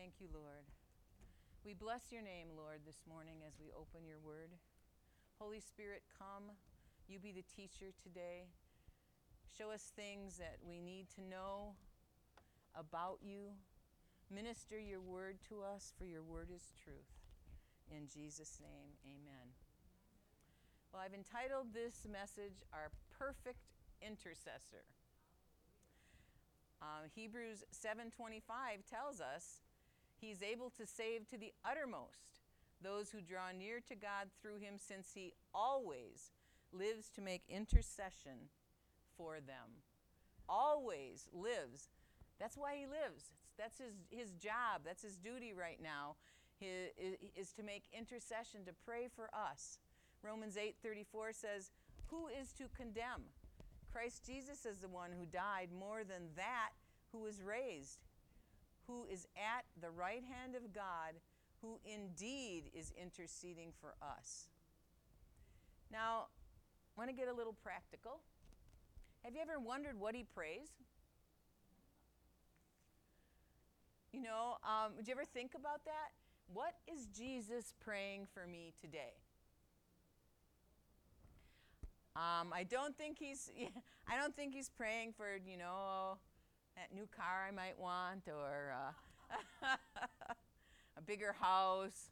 Thank you, Lord. We bless your name, Lord, this morning as we open your word. Holy Spirit, come. You be the teacher today. Show us things that we need to know about you. Minister your word to us, for your word is truth. In Jesus' name, amen. Well, I've entitled this message, Our Perfect Intercessor. Hebrews 7:25 tells us he's able to save to the uttermost those who draw near to God through him, since he always lives to make intercession for them. Always lives. That's why he lives. That's his job. That's his duty right now, is to make intercession, to pray for us. Romans 8:34 says, who is to condemn? Christ Jesus is the one who died, more than that, who was raised, who is at the right hand of God, who indeed is interceding for us. Now, I want to get a little practical. Have you ever wondered what he prays? Would you ever think about that? What is Jesus praying for me today? I don't think he's praying for, that new car I might want, or a bigger house.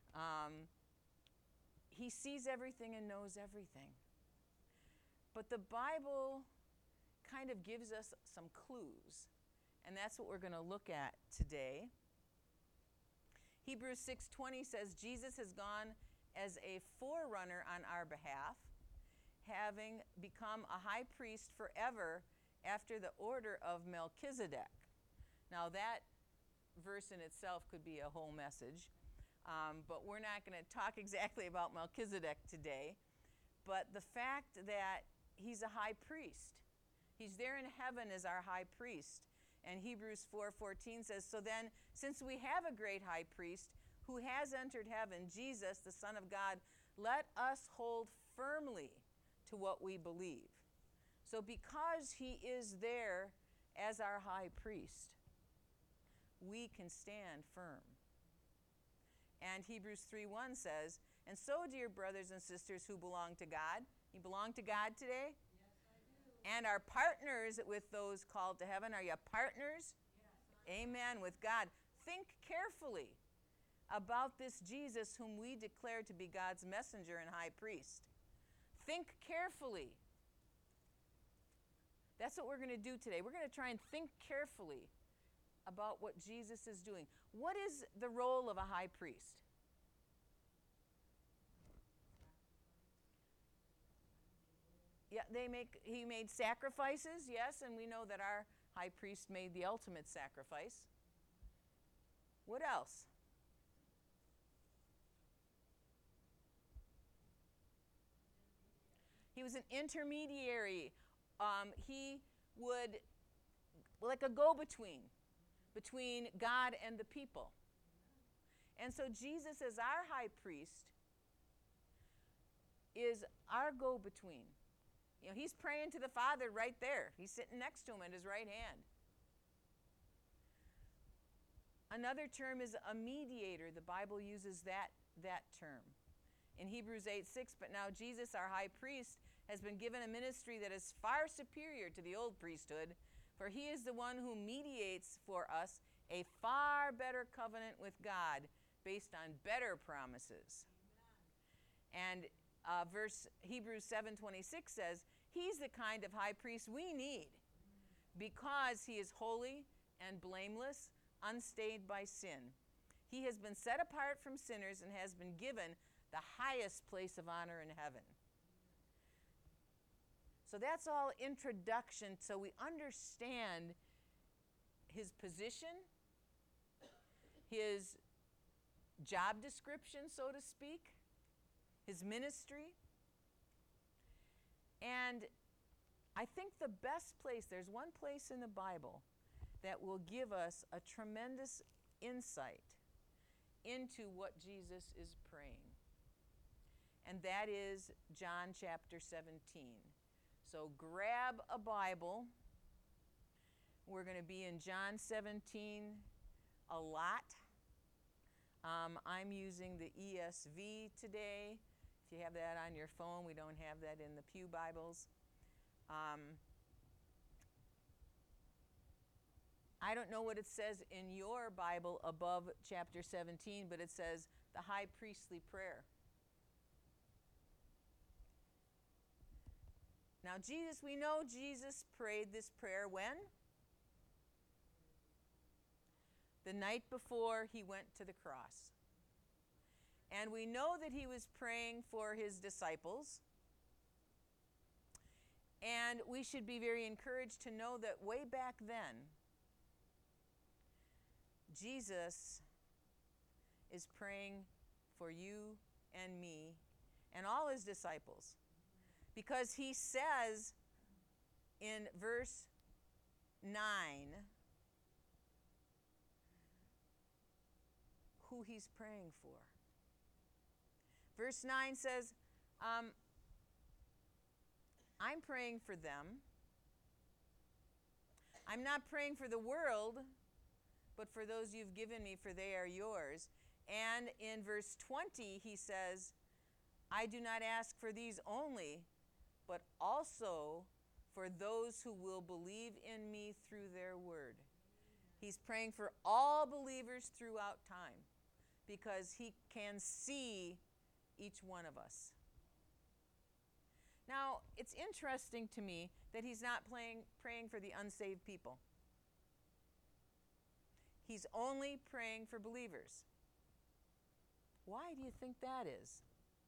He sees everything and knows everything. But the Bible kind of gives us some clues, and that's what we're going to look at today. Hebrews 6:20 says, Jesus has gone as a forerunner on our behalf, having become a high priest forever after the order of Melchizedek. Now that verse in itself could be a whole message, but we're not going to talk exactly about Melchizedek today. But the fact that he's a high priest, he's there in heaven as our high priest. And Hebrews 4:14 says, so then, since we have a great high priest who has entered heaven, Jesus, the Son of God, let us hold firmly to what we believe. So because he is there as our high priest, we can stand firm. And Hebrews 3:1 says, and so, dear brothers and sisters who belong to God, you belong to God today? Yes, I do. And are partners with those called to heaven. Are you partners? Yes, Amen, with God. Think carefully about this Jesus whom we declare to be God's messenger and high priest. Think carefully. That's what we're going to do today. We're going to try and think carefully about what Jesus is doing. What is the role of a high priest? Yeah, he made sacrifices, yes, and we know that our high priest made the ultimate sacrifice. What else? He was an intermediary. He would, like a go-between, between God and the people. And so Jesus, as our high priest, is our go-between. He's praying to the Father right there. He's sitting next to him at his right hand. Another term is a mediator. The Bible uses that term. In Hebrews 8:6, but now Jesus, our high priest, has been given a ministry that is far superior to the old priesthood, for he is the one who mediates for us a far better covenant with God based on better promises. Amen. And Hebrews 7:26 says, he's the kind of high priest we need because he is holy and blameless, unstained by sin. He has been set apart from sinners and has been given the highest place of honor in heaven. So that's all introduction, so we understand his position, his job description, so to speak, his ministry. And I think the best place, there's one place in the Bible that will give us a tremendous insight into what Jesus is praying. And that is John chapter 17. So grab a Bible. We're going to be in John 17 a lot. I'm using the ESV today. If you have that on your phone, we don't have that in the Pew Bibles. I don't know what it says in your Bible above chapter 17, but it says the high priestly prayer. Now, we know Jesus prayed this prayer when? The night before he went to the cross. And we know that he was praying for his disciples. And we should be very encouraged to know that way back then, Jesus is praying for you and me and all his disciples. Because he says in verse 9 who he's praying for. Verse 9 says, I'm praying for them. I'm not praying for the world, but for those you've given me, for they are yours. And in verse 20, he says, I do not ask for these only, but also for those who will believe in me through their word. He's praying for all believers throughout time because he can see each one of us. Now, it's interesting to me that he's not praying for the unsaved people. He's only praying for believers. Why do you think that is?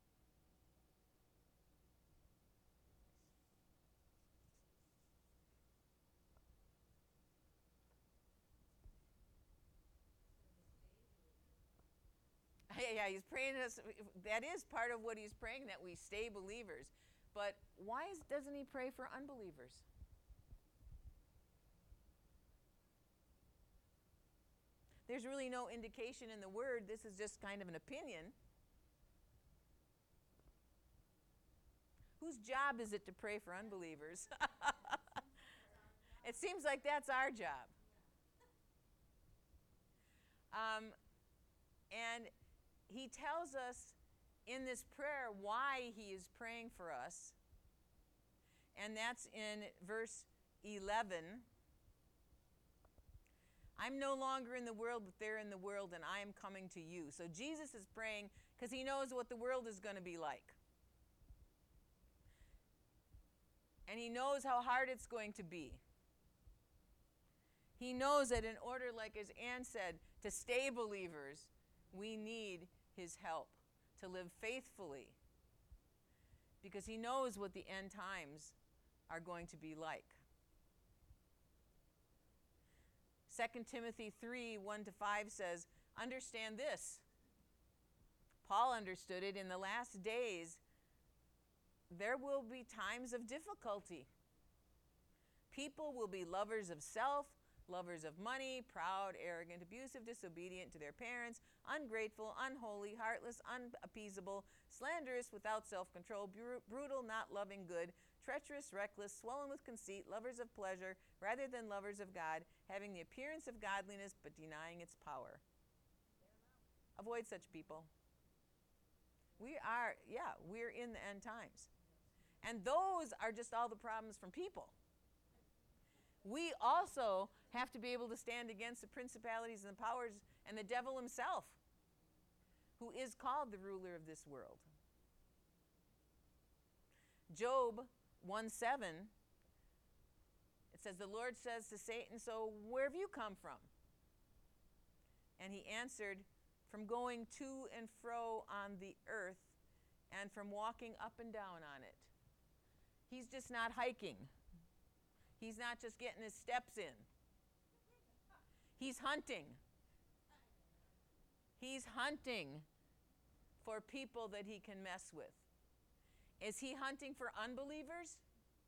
Yeah, he's praying us. That is part of what he's praying, that we stay believers. But why doesn't he pray for unbelievers? There's really no indication in the word. This is just kind of an opinion. Whose job is it to pray for unbelievers? It seems like that's our job. And he tells us in this prayer why he is praying for us. And that's in verse 11. I'm no longer in the world, but they're in the world, and I am coming to you. So Jesus is praying because he knows what the world is going to be like. And he knows how hard it's going to be. He knows that in order, like as Ann said, to stay believers, we need his help to live faithfully. Because he knows what the end times are going to be like. 2 Timothy 3, 1-5 says, understand this. Paul understood it. In the last days, there will be times of difficulty. People will be lovers of self, lovers of money, proud, arrogant, abusive, disobedient to their parents, ungrateful, unholy, heartless, unappeasable, slanderous, without self-control, brutal, not loving good, treacherous, reckless, swollen with conceit, lovers of pleasure rather than lovers of God, having the appearance of godliness but denying its power. Avoid such people. We're in the end times. And those are just all the problems from people. We also have to be able to stand against the principalities and the powers and the devil himself, who is called the ruler of this world. Job 1:7, it says, the Lord says to Satan, so where have you come from? And he answered, from going to and fro on the earth and from walking up and down on it. He's just not hiking. He's not just getting his steps in. He's hunting. He's hunting for people that he can mess with. Is he hunting for unbelievers?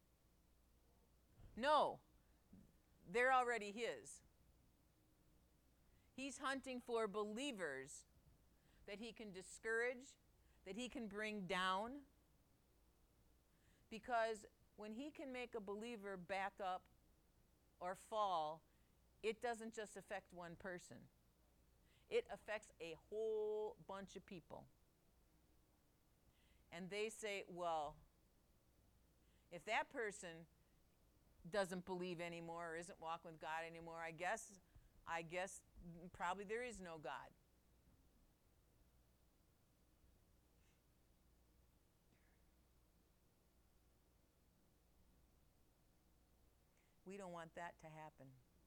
No. They're already his. He's hunting for believers that he can discourage, that he can bring down. Because when he can make a believer back up or fall, it doesn't just affect one person. It affects a whole bunch of people. And they say, well, if that person doesn't believe anymore or isn't walking with God anymore, I guess probably there is no God. We don't want that to happen.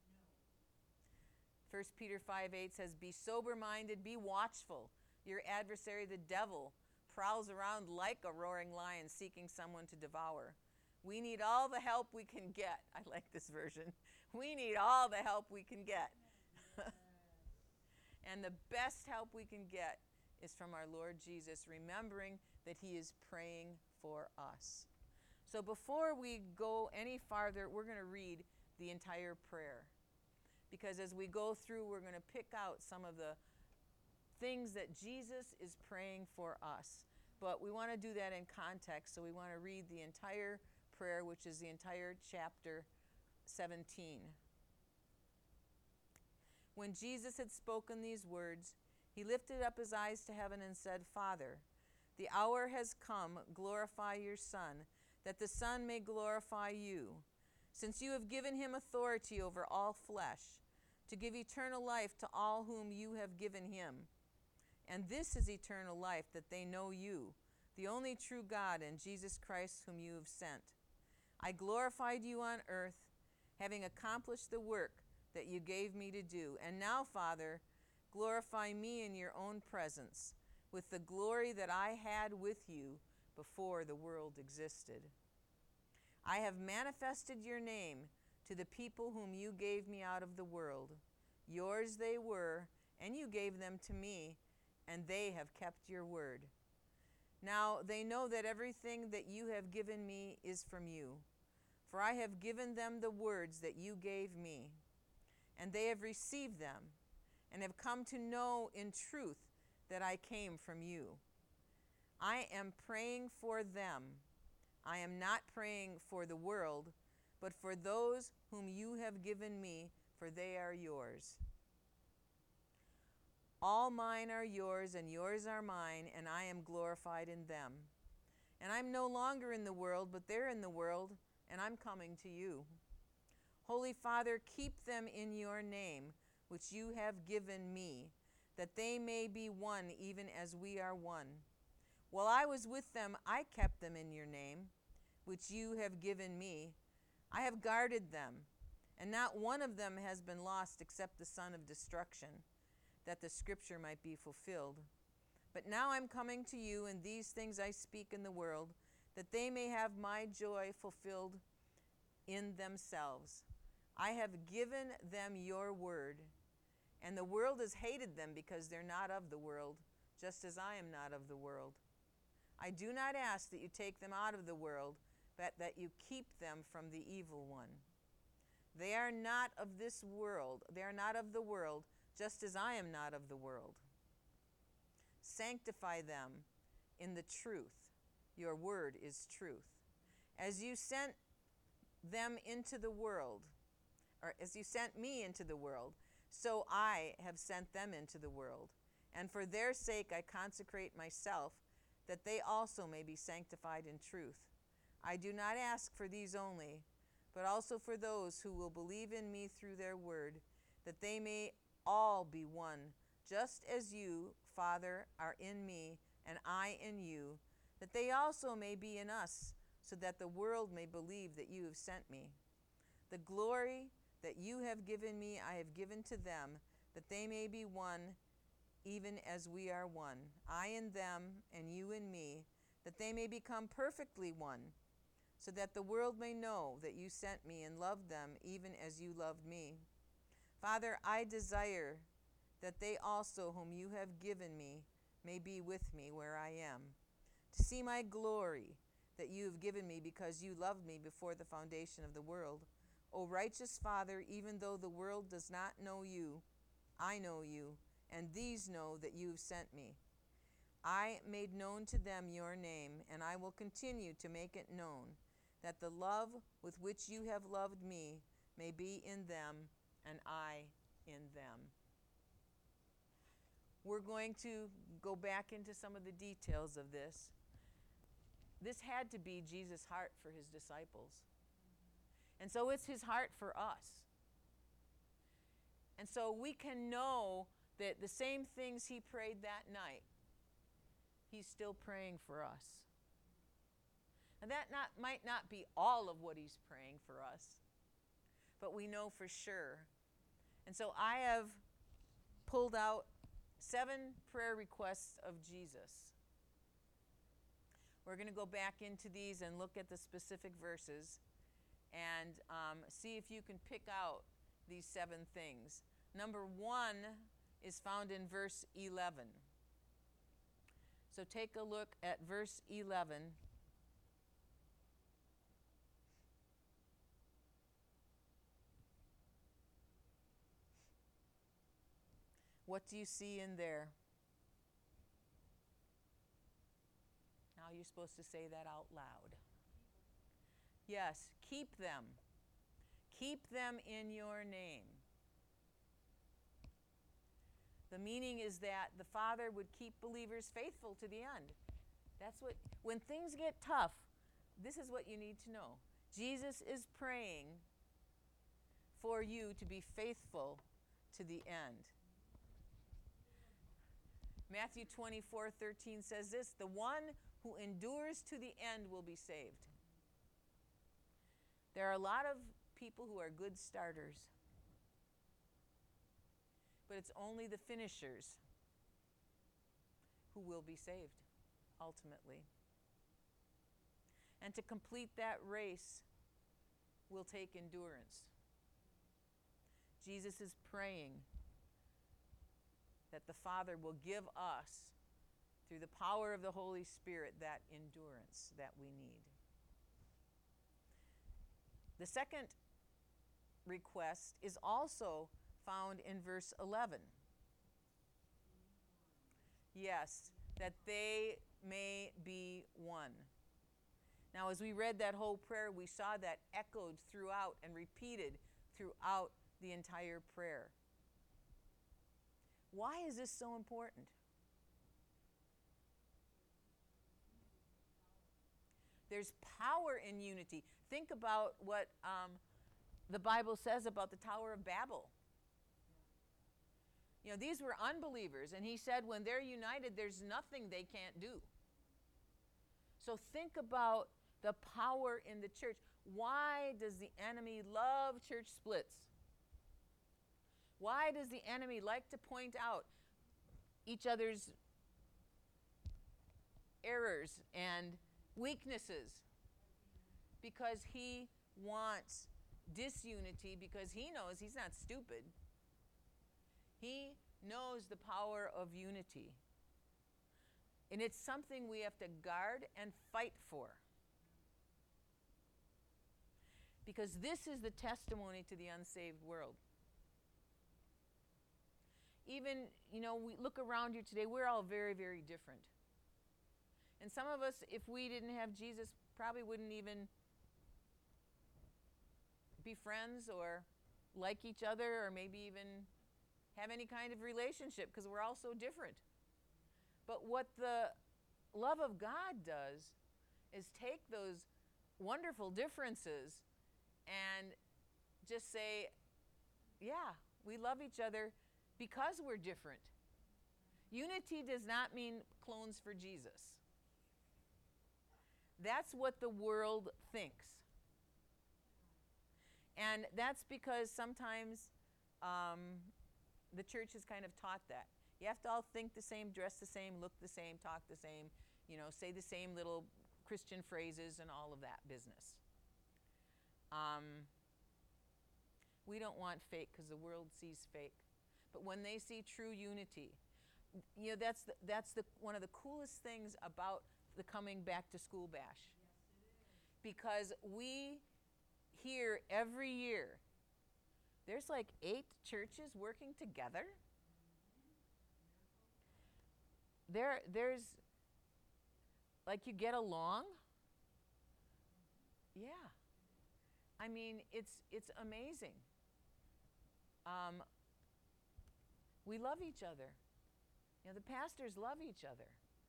1 Peter 5:8 says, be sober-minded, be watchful. Your adversary, the devil, prowls around like a roaring lion seeking someone to devour. We need all the help we can get. I like this version. We need all the help we can get. And the best help we can get is from our Lord Jesus, remembering that he is praying for us. So before we go any farther, we're going to read the entire prayer. Because as we go through, we're going to pick out some of the things that Jesus is praying for us. But we want to do that in context, so we want to read the entire prayer, which is the entire chapter 17. When Jesus had spoken these words, he lifted up his eyes to heaven and said, Father, the hour has come, glorify your Son, that the Son may glorify you, since you have given him authority over all flesh, to give eternal life to all whom you have given him. And this is eternal life, that they know you, the only true God, and Jesus Christ whom you have sent. I glorified you on earth, having accomplished the work that you gave me to do. And now, Father, glorify me in your own presence, with the glory that I had with you before the world existed. I have manifested your name to the people whom you gave me out of the world. Yours they were, and you gave them to me, and they have kept your word. Now they know that everything that you have given me is from you, for I have given them the words that you gave me, and they have received them, and have come to know in truth that I came from you. I am praying for them. I am not praying for the world, but for those whom you have given me, for they are yours. All mine are yours, and yours are mine, and I am glorified in them. And I'm no longer in the world, but they're in the world, and I'm coming to you. Holy Father, keep them in your name, which you have given me, that they may be one even as we are one. While I was with them, I kept them in your name, which you have given me. I have guarded them, and not one of them has been lost except the son of destruction, that the scripture might be fulfilled. But now I'm coming to you, and these things I speak in the world, that they may have my joy fulfilled in themselves. I have given them your word, and the world has hated them because they're not of the world, just as I am not of the world. I do not ask that you take them out of the world, but that you keep them from the evil one. They are not of this world. They are not of the world, just as I am not of the world. Sanctify them in the truth. Your word is truth. As you sent them into the world, or as you sent me into the world, so I have sent them into the world. And for their sake I consecrate myself, that they also may be sanctified in truth. I do not ask for these only, but also for those who will believe in me through their word, that they may all be one, just as you, Father, are in me, and I in you, that they also may be in us, so that the world may believe that you have sent me. The glory that you have given me I have given to them, that they may be one, even as we are one, I in them and you in me, that they may become perfectly one, so that the world may know that you sent me and loved them even as you loved me. Father, I desire that they also whom you have given me may be with me where I am, to see my glory that you have given me because you loved me before the foundation of the world. O righteous Father, even though the world does not know you, I know you, and these know that you have sent me. I made known to them your name, and I will continue to make it known, that the love with which you have loved me may be in them, and I in them. We're going to go back into some of the details of this. This had to be Jesus' heart for his disciples. And so it's his heart for us. And so we can know that the same things he prayed that night, he's still praying for us. And that might not be all of what he's praying for us, but we know for sure. And so I have pulled out 7 prayer requests of Jesus. We're going to go back into these and look at the specific verses and see if you can pick out these 7 things. Number 1 is found in verse 11. So take a look at verse 11. What do you see in there? Now you're supposed to say that out loud. Yes, keep them. Keep them in your name. The meaning is that the Father would keep believers faithful to the end. That's what, when things get tough, this is what you need to know. Jesus is praying for you to be faithful to the end. Matthew 24:13 says this, the one who endures to the end will be saved. There are a lot of people who are good starters, but it's only the finishers who will be saved, ultimately. And to complete that race will take endurance. Jesus is praying that the Father will give us, through the power of the Holy Spirit, that endurance that we need. The second request is also found in verse 11. Yes, that they may be one. Now, as we read that whole prayer, we saw that echoed throughout and repeated throughout the entire prayer. Why is this so important? There's power in unity. Think about what the Bible says about the Tower of Babel. You know, these were unbelievers, and he said when they're united, there's nothing they can't do. So think about the power in the church. Why does the enemy love church splits? Why does the enemy like to point out each other's errors and weaknesses? Because he wants disunity, because he knows he's not stupid. He knows the power of unity. And it's something we have to guard and fight for. Because this is the testimony to the unsaved world. Even, we look around here today, we're all very, very different. And some of us, if we didn't have Jesus, probably wouldn't even be friends or like each other or maybe even have any kind of relationship because we're all so different. But what the love of God does is take those wonderful differences and just say, yeah, we love each other because we're different. Unity does not mean clones for Jesus. That's what the world thinks. And that's because sometimes the church has kind of taught that. You have to all think the same, dress the same, look the same, talk the same, say the same little Christian phrases and all of that business. We don't want fake because the world sees fake. But when they see true unity, that's one of the coolest things about the coming back to school bash. Yes, it is. Because we hear every year, there's like 8 churches working together. There's like you get along. Yeah. I mean, it's amazing. We love each other. The pastors love each other.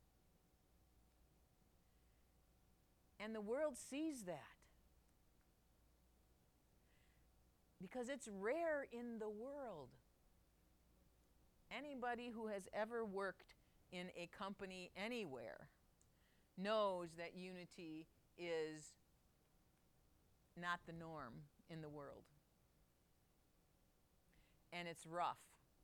And the world sees that. Because it's rare in the world. Anybody who has ever worked in a company anywhere knows that unity is not the norm in the world. And it's rough.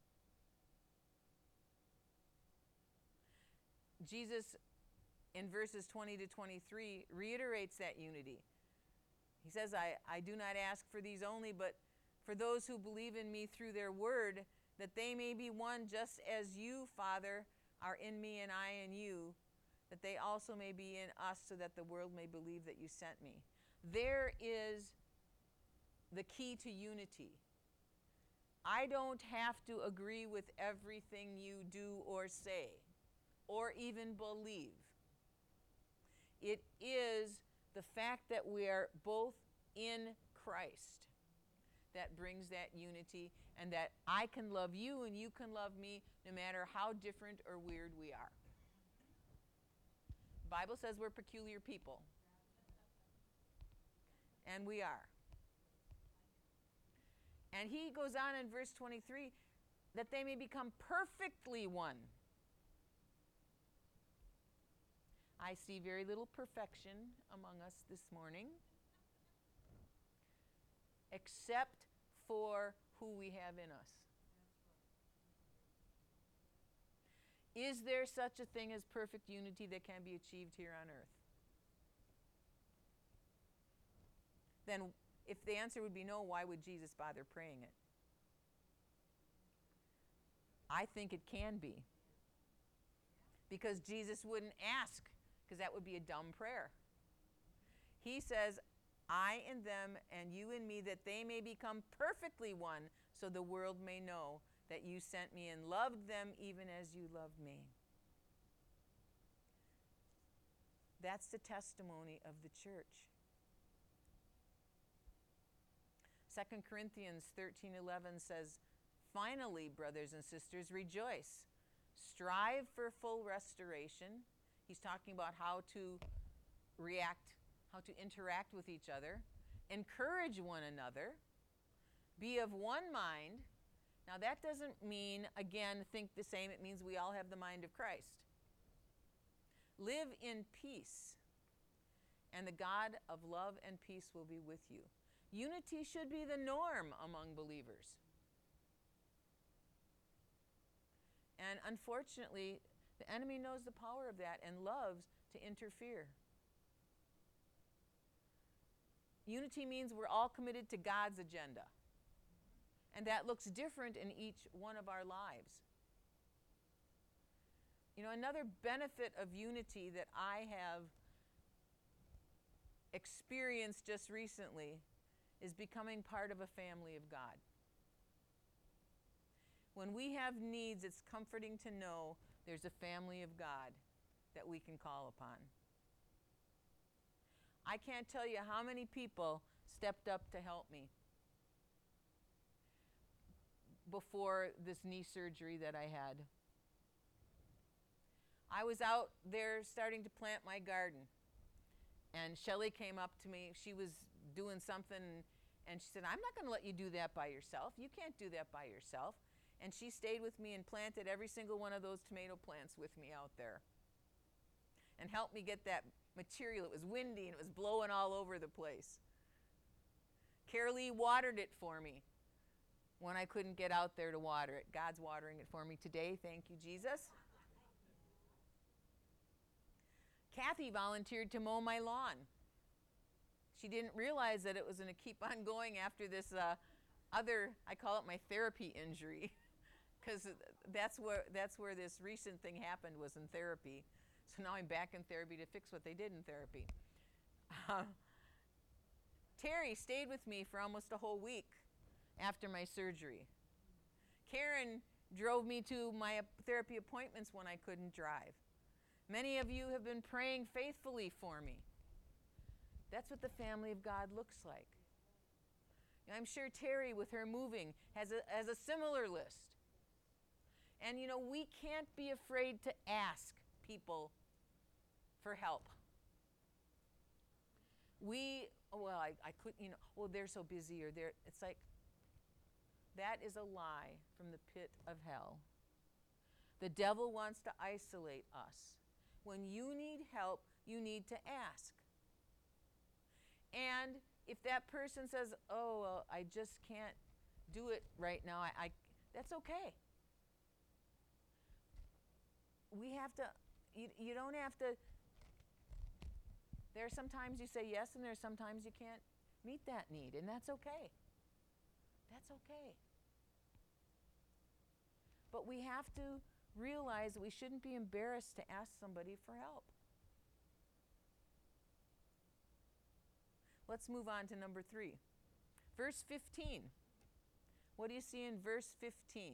Jesus, in verses 20 to 23, reiterates that unity. He says, I do not ask for these only, but for those who believe in me through their word, that they may be one just as you, Father, are in me and I in you, that they also may be in us, so that the world may believe that you sent me. There is the key to unity. I don't have to agree with everything you do or say, or even believe. It is the fact that we are both in Christ that brings that unity, and that I can love you and you can love me no matter how different or weird we are. The Bible says we're peculiar people. And we are. And he goes on in verse 23, that they may become perfectly one. I see very little perfection among us this morning, except for who we have in us. Is there such a thing as perfect unity that can be achieved here on earth? Then, if the answer would be no, why would Jesus bother praying it? I think it can be. Because Jesus wouldn't ask, because that would be a dumb prayer. He says, I in them and you in me, that they may become perfectly one, so the world may know that you sent me and loved them even as you loved me. That's the testimony of the church. 2 Corinthians 13:11 says, finally, brothers and sisters, rejoice. Strive for full restoration. He's talking about how to react, how to interact with each other. Encourage one another. Be of one mind. Now that doesn't mean, again, think the same. It means we all have the mind of Christ. Live in peace, and the God of love and peace will be with you. Unity should be the norm among believers. And unfortunately, the enemy knows the power of that and loves to interfere. Unity means we're all committed to God's agenda. And that looks different in each one of our lives. Another benefit of unity that I have experienced just recently is becoming part of a family of God. When we have needs, it's comforting to know there's a family of God that we can call upon. I can't tell you how many people stepped up to help me before this knee surgery that I had. I was out there starting to plant my garden, and Shelley came up to me. She was doing something, and she said, I'm not going to let you do that by yourself. You can't do that by yourself. And she stayed with me and planted every single one of those tomato plants with me out there and helped me get that material. It was windy and it was blowing all over the place. Carolee watered it for me when I couldn't get out there to water it. God's watering it for me today. Thank you, Jesus. Kathy volunteered to mow my lawn. She didn't realize that it was going to keep on going after this other, I call it my therapy injury, because that's where this recent thing happened, was in therapy. So now I'm back in therapy to fix what they did in therapy. Terry stayed with me for almost a whole week after my surgery. Karen drove me to my therapy appointments when I couldn't drive. Many of you have been praying faithfully for me. That's what the family of God looks like. And I'm sure Terry, with her moving, has a similar list. And we can't be afraid to ask people for help. I could, they're so busy, or it's like, that is a lie from the pit of hell. The devil wants to isolate us. When you need help, you need to ask. And if that person says, oh, well, I just can't do it right now, that's okay. We have to, you don't have to, there are sometimes you say yes, and there are sometimes you can't meet that need, and that's okay. That's okay. But we have to realize that we shouldn't be embarrassed to ask somebody for help. Let's move on to number 3. Verse 15. What do you see in verse 15?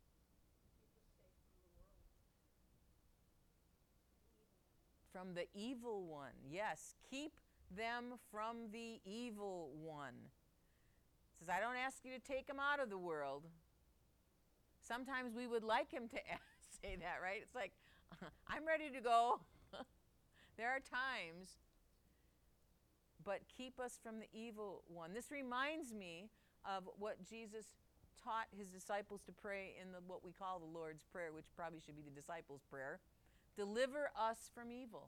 From the evil one. Yes, keep them from the evil one. It says, I don't ask you to take them out of the world. Sometimes we would like him to say that, right? It's like, I'm ready to go. There are times, but keep us from the evil one. This reminds me of what Jesus taught his disciples to pray in what we call the Lord's Prayer, which probably should be the disciples' prayer. Deliver us from evil.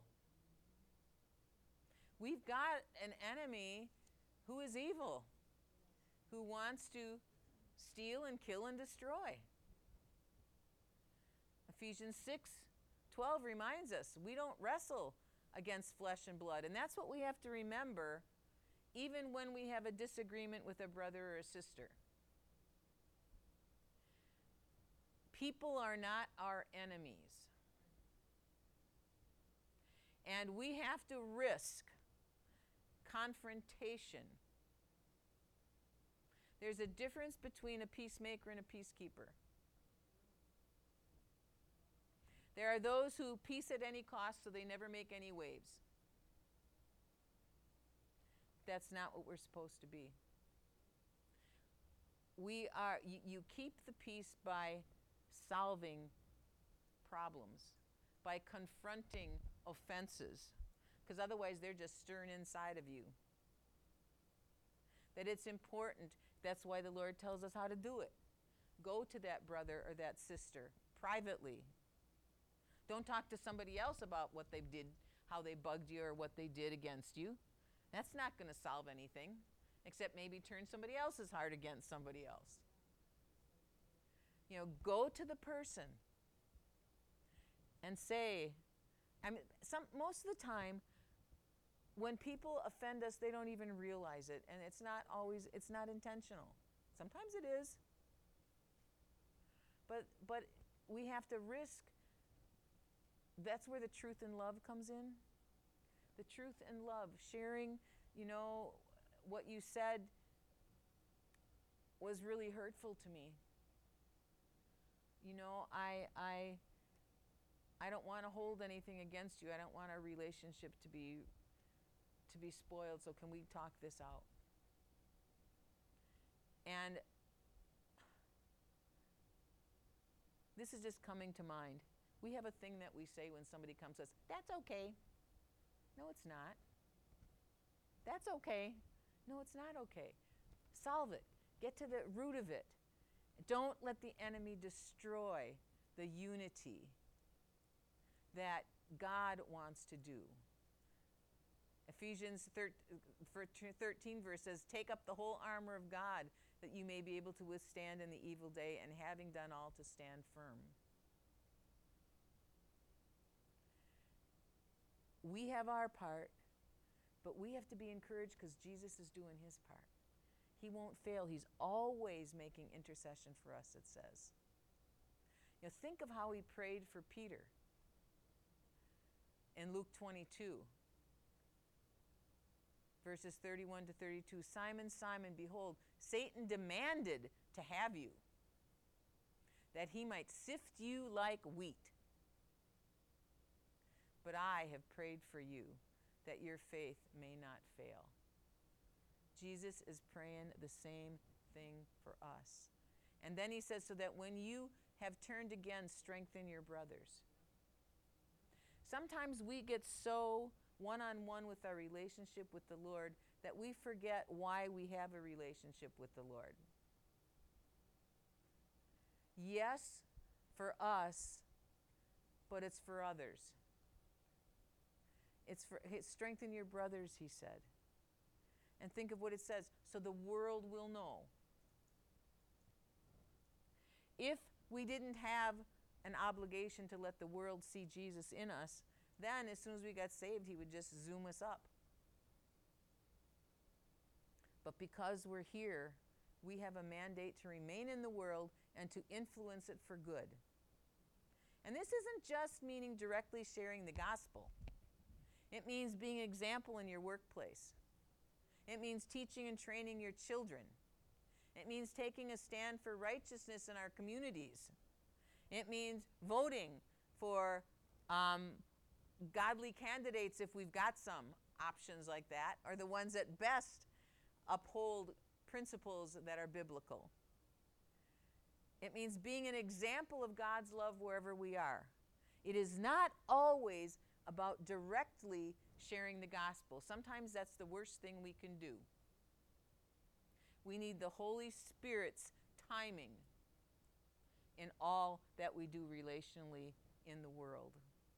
We've got an enemy who is evil, who wants to steal and kill and destroy. Ephesians 6:12 reminds us we don't wrestle against flesh and blood. And that's what we have to remember even when we have a disagreement with a brother or a sister. People are not our enemies. And we have to risk confrontation. There's a difference between a peacemaker and a peacekeeper. There are those who peace at any cost so they never make any waves. That's not what we're supposed to be. You keep the peace by solving problems, by confronting offenses, because otherwise they're just stirring inside of you. That it's important. That's why the Lord tells us how to do it. Go to that brother or that sister privately. Don't talk to somebody else about what they did, how they bugged you, or what they did against you. That's not going to solve anything, except maybe turn somebody else's heart against somebody else. Go to the person and say, most of the time, when people offend us, they don't even realize it, and it's not intentional. Sometimes it is. But we have to risk. That's where the truth and love comes in. The truth and love, sharing, what you said was really hurtful to me. I don't want to hold anything against you. I don't want our relationship to be spoiled, so can we talk this out? And this is just coming to mind. We have a thing that we say when somebody comes to us, that's okay. No, it's not. That's okay. No, it's not okay. Solve it. Get to the root of it. Don't let the enemy destroy the unity that God wants to do. Ephesians 13 verse says, take up the whole armor of God that you may be able to withstand in the evil day, and having done all, to stand firm. We have our part, but we have to be encouraged because Jesus is doing his part. He won't fail. He's always making intercession for us, it says. Think of how he prayed for Peter in Luke 22, verses 31 to 32. Simon, Simon, behold, Satan demanded to have you, that he might sift you like wheat. But I have prayed for you, that your faith may not fail. Jesus is praying the same thing for us. And then he says, so that when you have turned again, strengthen your brothers. Sometimes we get so one-on-one with our relationship with the Lord that we forget why we have a relationship with the Lord. Yes, for us, but it's for others. It's for strengthen your brothers, he said. And think of what it says, so the world will know. If we didn't have an obligation to let the world see Jesus in us, then as soon as we got saved, he would just zoom us up. But because we're here, we have a mandate to remain in the world and to influence it for good. And this isn't just meaning directly sharing the gospel. It means being an example in your workplace. It means teaching and training your children. It means taking a stand for righteousness in our communities. It means voting for godly candidates if we've got some options like that, or the ones that best uphold principles that are biblical. It means being an example of God's love wherever we are. It is not always about directly sharing the gospel. Sometimes that's the worst thing we can do. We need the Holy Spirit's timing in all that we do relationally in the world.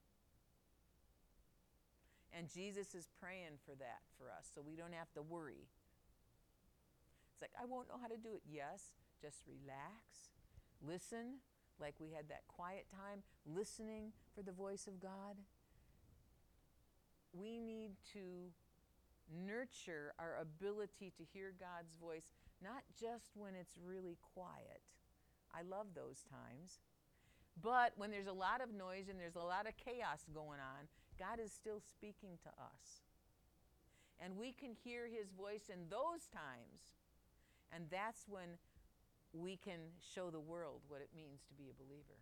And Jesus is praying for that for us, so we don't have to worry. It's like, I won't know how to do it. Yes, just relax. Listen, like we had that quiet time, listening for the voice of God. We need to nurture our ability to hear God's voice, not just when it's really quiet. I love those times. But when there's a lot of noise and there's a lot of chaos going on, God is still speaking to us. And we can hear his voice in those times. And that's when we can show the world what it means to be a believer.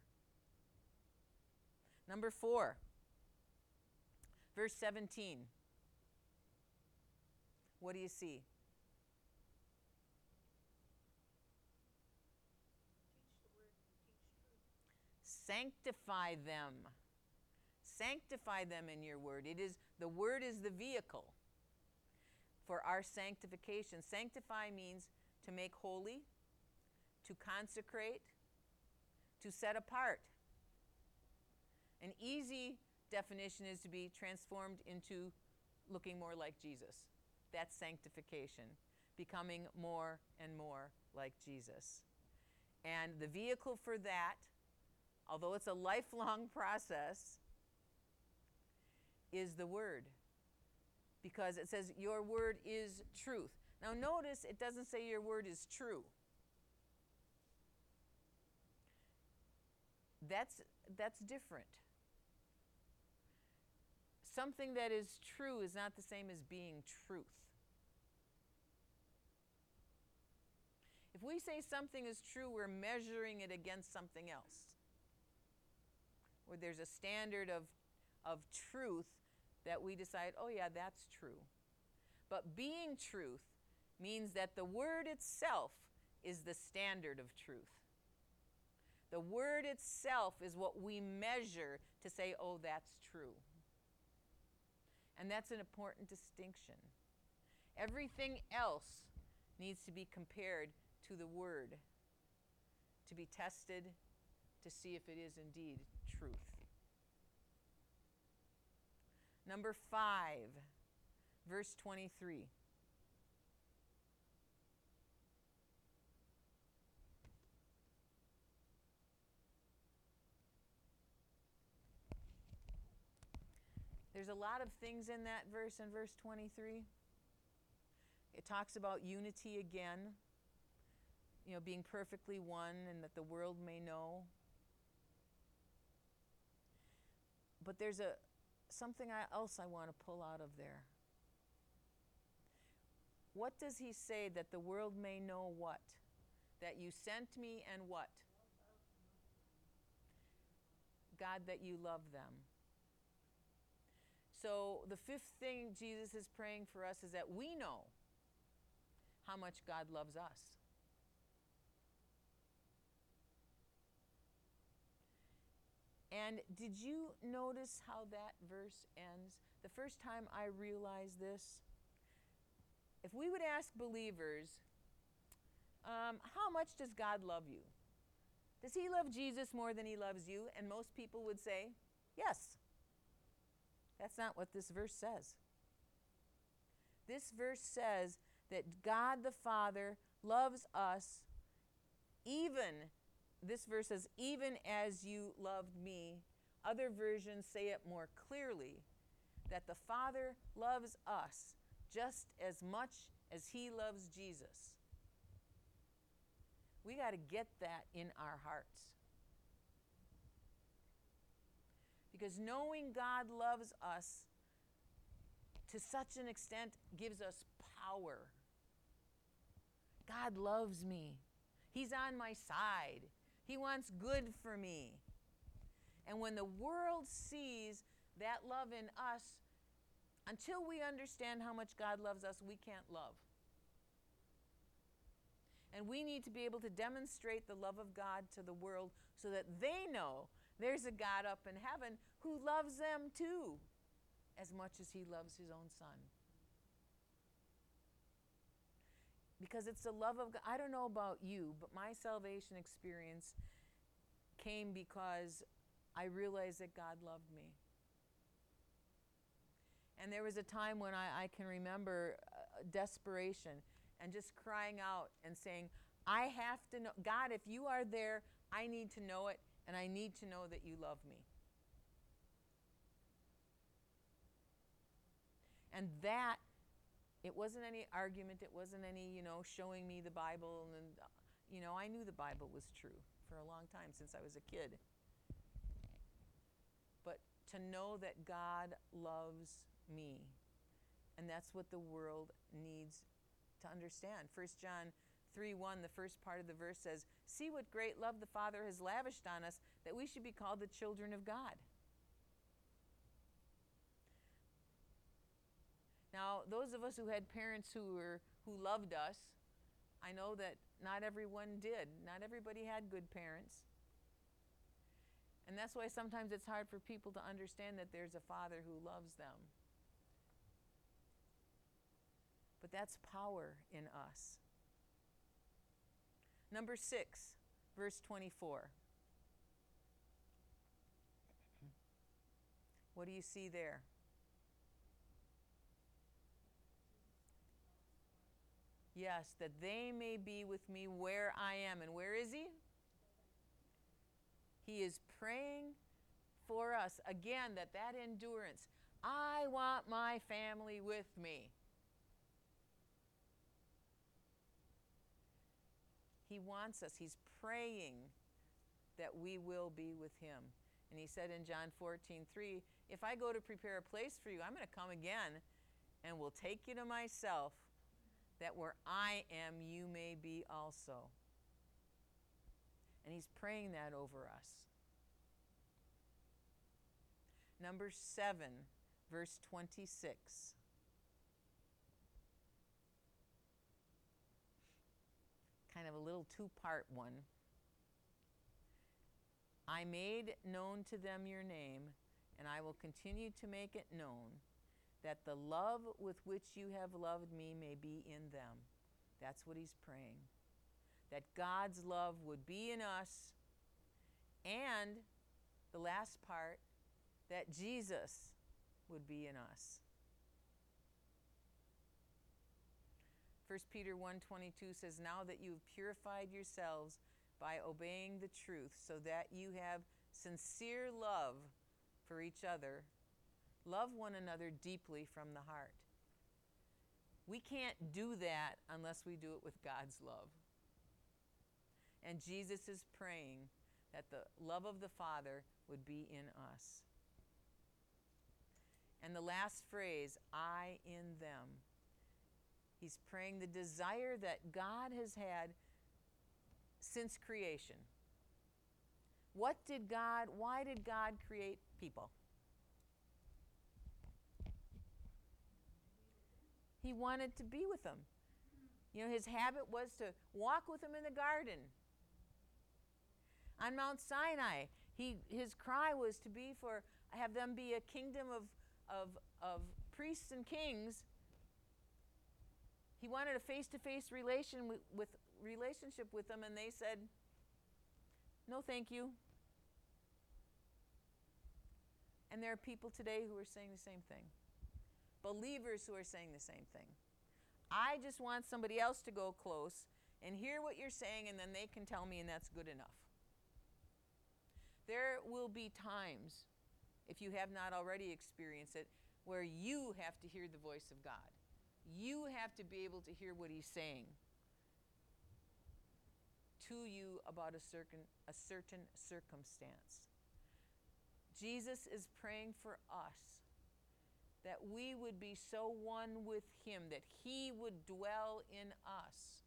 Number 4, verse 17. What do you see? Sanctify them. Sanctify them in your word. The word is the vehicle for our sanctification. Sanctify means to make holy, to consecrate, to set apart. An easy definition is to be transformed into looking more like Jesus. That's sanctification, becoming more and more like Jesus. And the vehicle for that, although it's a lifelong process, is the word. Because it says your word is truth. Now notice it doesn't say your word is true. That's different. Something that is true is not the same as being truth. If we say something is true, we're measuring it against something else. Where there's a standard of truth that we decide, oh yeah, that's true. But being truth means that the word itself is the standard of truth. The word itself is what we measure to say, oh, that's true. And that's an important distinction. Everything else needs to be compared to the word, to be tested, to see if it is indeed truth. Number 5, verse 23. There's a lot of things in that verse, in verse 23. It talks about unity again, being perfectly one and that the world may know. But there's something else I want to pull out of there. What does he say? That the world may know what? That you sent me and what? God, that you love them. So the 5th thing Jesus is praying for us is that we know how much God loves us. And did you notice how that verse ends? The first time I realized this, if we would ask believers, how much does God love you? Does he love Jesus more than he loves you? And most people would say, yes. That's not what this verse says. This verse says that God the Father loves us this verse says, even as you loved me. Other versions say it more clearly, that the Father loves us just as much as he loves Jesus. We got to get that in our hearts. Because knowing God loves us to such an extent gives us power. God loves me. He's on my side. He wants good for me. And when the world sees that love in us, until we understand how much God loves us, we can't love. And we need to be able to demonstrate the love of God to the world so that they know there's a God up in heaven who loves them too, as much as he loves his own son. Because it's the love of God. I don't know about you, but my salvation experience came because I realized that God loved me. And there was a time when I can remember desperation and just crying out and saying, I have to know, God, if you are there, I need to know it, and I need to know that you love me. And that, it wasn't any argument, it wasn't any, showing me the Bible, and, I knew the Bible was true for a long time, since I was a kid. But to know that God loves me, and that's what the world needs to understand. 1 John 3:1, the first part of the verse says, see what great love the Father has lavished on us, that we should be called the children of God. Now, those of us who had parents who loved us, I know that not everyone did. Not everybody had good parents. And that's why sometimes it's hard for people to understand that there's a Father who loves them. But that's power in us. Number 6, verse 24. What do you see there? Yes, that they may be with me where I am. And where is he? He is praying for us. Again, that endurance. I want my family with me. He wants us. He's praying that we will be with him. And he said in John 14:3, if I go to prepare a place for you, I'm going to come again and will take you to myself, that where I am, you may be also. And he's praying that over us. Number 7, verse 26. Kind of a little two-part one. I made known to them your name, and I will continue to make it known, that the love with which you have loved me may be in them. That's what he's praying. That God's love would be in us, and the last part, that Jesus would be in us. 1 Peter 1:22 says, now that you've purified yourselves by obeying the truth, so that you have sincere love for each other, love one another deeply from the heart. We can't do that unless we do it with God's love. And Jesus is praying that the love of the Father would be in us. And the last phrase, I in them. He's praying the desire that God has had since creation. Why did God create people? He wanted to be with them. His habit was to walk with them in the garden. On Mount Sinai, His cry was to be for, have them be a kingdom of priests and kings. He wanted a face-to-face relationship with them, and they said, no, thank you. And there are people today who are saying the same thing. Believers who are saying the same thing. I just want somebody else to go close and hear what you're saying, and then they can tell me, and that's good enough. There will be times, if you have not already experienced it, where you have to hear the voice of God. You have to be able to hear what he's saying to you about a certain circumstance. Jesus is praying for us that we would be so one with him, that he would dwell in us,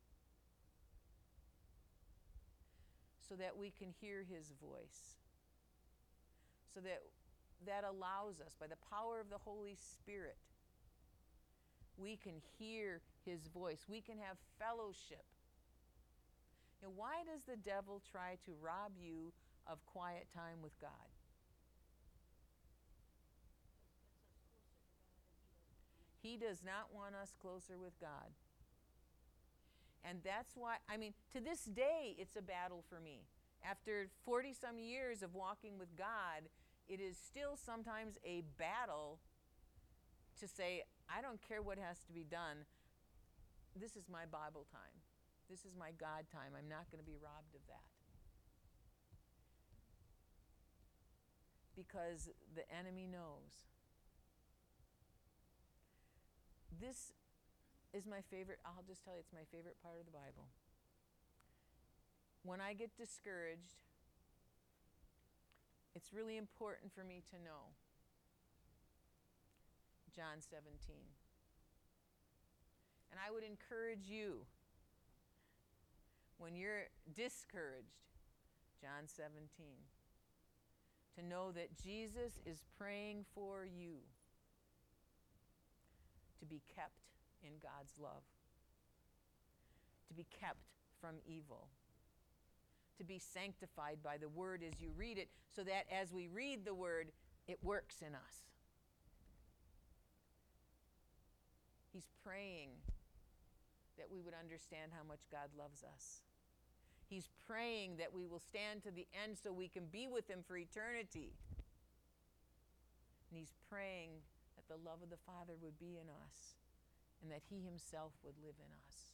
so that we can hear his voice. So that allows us, by the power of the Holy Spirit, we can hear his voice. We can have fellowship. You know, why does the devil try to rob you of quiet time with God? He does not want us closer with God. And that's why, to this day, it's a battle for me. After 40-some years of walking with God, it is still sometimes a battle to say, I don't care what has to be done. This is my Bible time. This is my God time. I'm not going to be robbed of that. Because the enemy knows. This is my favorite, I'll just tell you, it's my favorite part of the Bible. When I get discouraged, it's really important for me to know John 17. And I would encourage you, when you're discouraged, John 17, to know that Jesus is praying for you to be kept in God's love, to be kept from evil, to be sanctified by the word as you read it, so that as we read the word, it works in us. He's praying that we would understand how much God loves us. He's praying that we will stand to the end so we can be with him for eternity. And he's praying that the love of the Father would be in us and that he himself would live in us.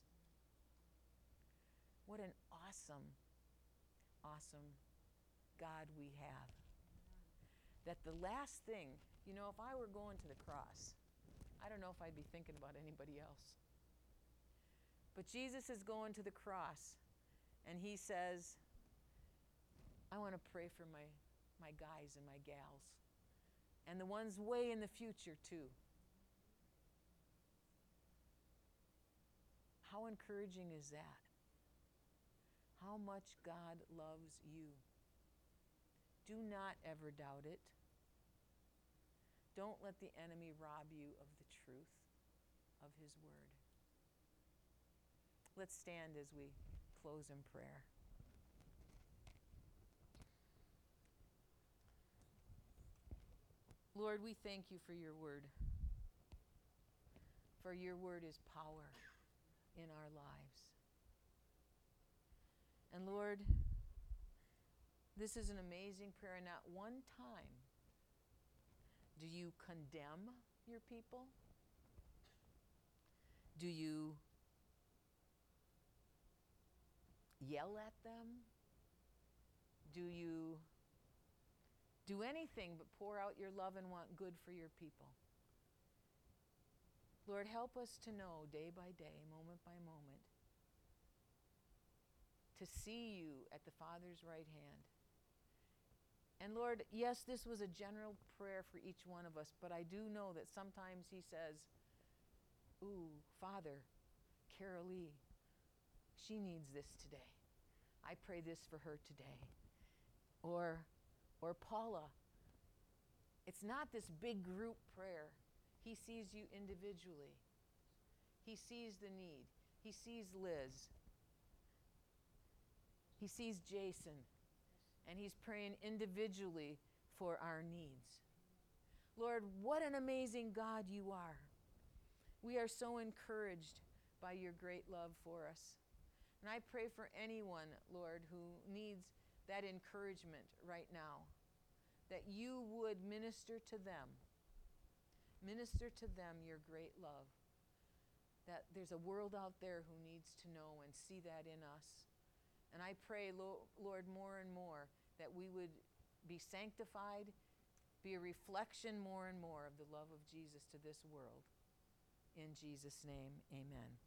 What an awesome, awesome God we have. That the last thing, if I were going to the cross, I don't know if I'd be thinking about anybody else. But Jesus is going to the cross, and he says, I want to pray for my guys and my gals, and the ones way in the future too. How encouraging is that? How much God loves you. Do not ever doubt it. Don't let the enemy rob you of the truth of his word. Let's stand as we close in prayer. Lord, we thank you for your word. For your word is power in our lives. And Lord, this is an amazing prayer. Not one time do you condemn your people? Do you yell at them? Do you do anything but pour out your love and want good for your people? Lord, help us to know day by day, moment by moment, to see you at the Father's right hand. And Lord, yes, this was a general prayer for each one of us, but I do know that sometimes he says, ooh, Father, Carol Lee, she needs this today. I pray this for her today. Or Paula, it's not this big group prayer. He sees you individually. He sees the need. He sees Liz. He sees Jason. and he's praying individually for our needs. Lord, what an amazing God you are. We are so encouraged by your great love for us. And I pray for anyone, Lord, who needs that encouragement right now, that you would minister to them your great love, that there's a world out there who needs to know and see that in us. And I pray, Lord, more and more that we would be sanctified, be a reflection more and more of the love of Jesus to this world. In Jesus' name, amen.